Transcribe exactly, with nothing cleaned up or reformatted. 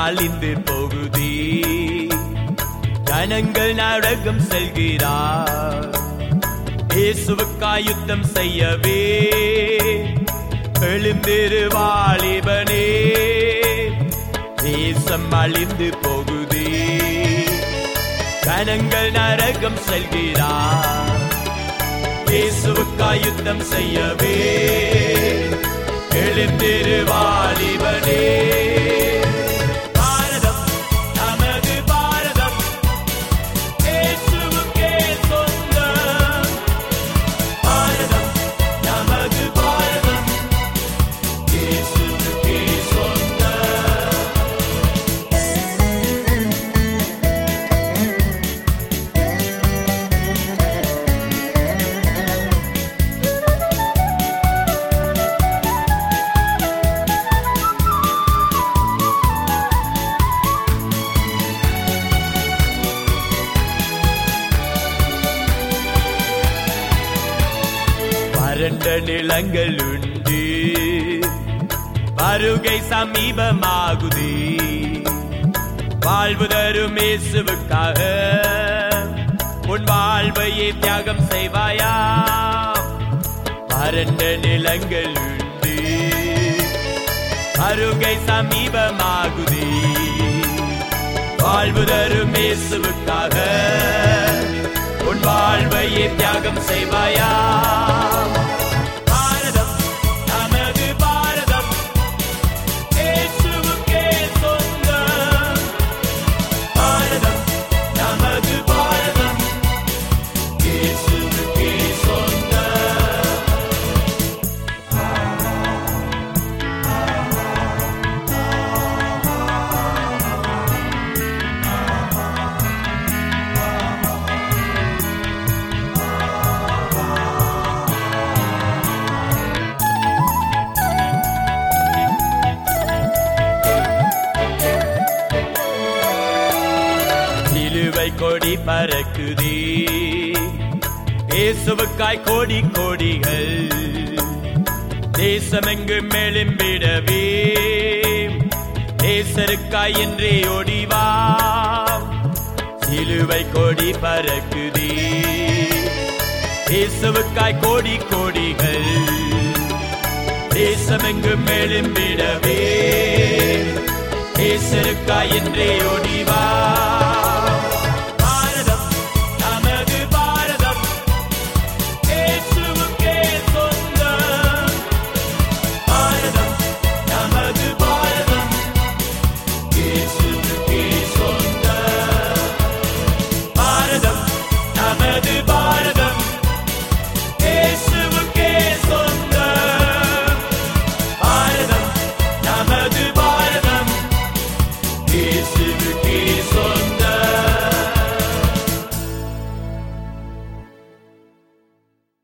அழிந்து போகுதே. ஜனங்கள் நரகம் செல்கிறார். இயேசுவுக்காய் யுத்தம் செய்யவே எழுந்திரு வாலிபனே. தேசம் அழிந்து போகுதே. ஜனங்கள் நரகம் செல்கிறார். இயேசுவுக்காய் யுத்தம் செய்யவே எழுந்திரு வாலிபனே. வறண்ட நிலங்கள் உண்டு, வருகை சமீபமாகுதே. வாழ்வு தரும் இயேசுவுக்காக உன் வாழ்வையே தியாகம் செய்வாயா? வறண்ட நிலங்கள் உண்டு, வருகை சமீபமாகுதே. வாழ்வு தரும் இயேசுவுக்காக உன் வாழ்வையே தியாகம் செய்வாயா? கொடி பறக்குதே. இயேசுவுக்காய் கோடி கோடிகள் தேசமெங்கும் எழும்பிடவே. நேசருக்காய் என்றே ஓடிவா. சிலுவை கொடி பறக்குதே. இயேசுவுக்காய் கோடி கோடிகள் தேசமெங்கும் எழும்பிடவே. நேசருக்காய் என்றே ஓடிவா.